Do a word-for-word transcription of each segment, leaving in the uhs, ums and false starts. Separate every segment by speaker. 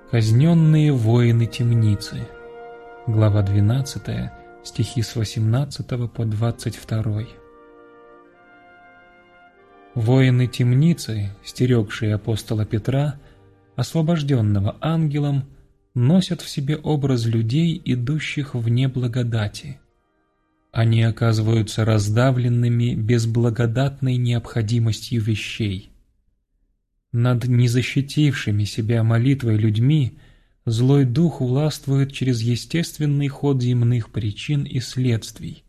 Speaker 1: Казненные воины темницы. Глава двенадцатая, стихи с восемнадцатого по двадцать второй. Воины темницы, стерегшие апостола Петра, освобожденного ангелом, носят в себе образ людей, идущих вне благодати. Они оказываются раздавленными безблагодатной необходимостью вещей. Над незащитившими себя молитвой людьми злой дух властвует через естественный ход земных причин и следствий.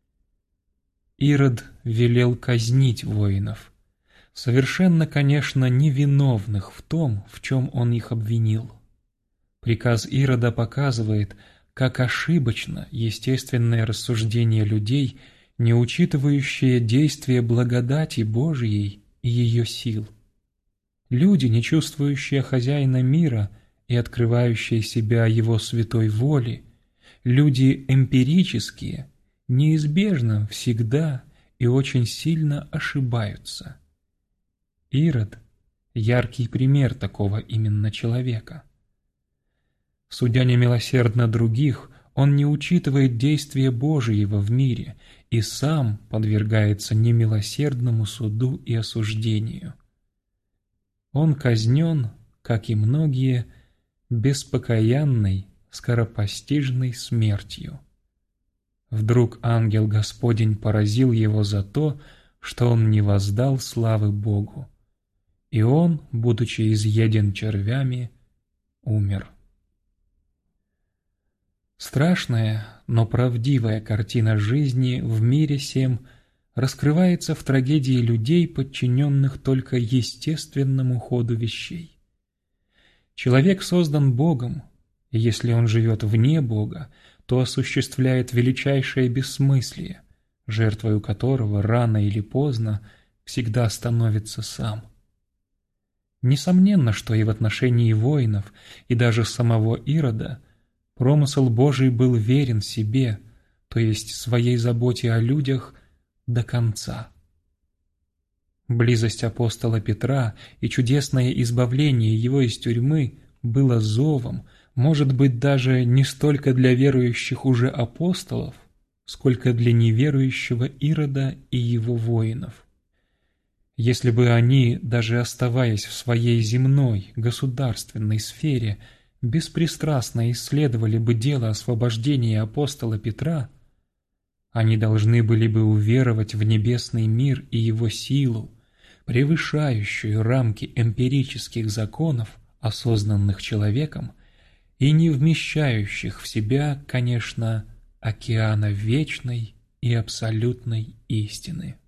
Speaker 1: Ирод велел казнить воинов, совершенно, конечно, невиновных в том, в чем он их обвинил. Приказ Ирода показывает, как ошибочно естественное рассуждение людей, не учитывающее действие благодати Божией и ее сил. Люди, не чувствующие хозяина мира и открывающие себя его святой воле, люди эмпирические, неизбежно, всегда и очень сильно ошибаются. Ирод – яркий пример такого именно человека. Судя немилосердно других, он не учитывает действия Божьего в мире и сам подвергается немилосердному суду и осуждению. Он казнен, как и многие, беспокаянной, скоропостижной смертью. Вдруг ангел Господень поразил его за то, что он не воздал славы Богу, и он, будучи изъеден червями, умер. Страшная, но правдивая картина жизни в мире сем раскрывается в трагедии людей, подчиненных только естественному ходу вещей. Человек создан Богом, и если он живет вне Бога, то осуществляет величайшее бессмыслие, жертвою которого рано или поздно всегда становится сам. Несомненно, что и в отношении воинов, и даже самого Ирода, промысел Божий был верен себе, то есть своей заботе о людях, до конца. Близость апостола Петра и чудесное избавление его из тюрьмы было зовом, может быть, даже не столько для верующих уже апостолов, сколько для неверующего Ирода и его воинов. Если бы они, даже оставаясь в своей земной, государственной сфере, беспристрастно исследовали бы дело освобождения апостола Петра, они должны были бы уверовать в небесный мир и его силу, превышающую рамки эмпирических законов, осознанных человеком, и не вмещающих в себя, конечно, океана вечной и абсолютной истины.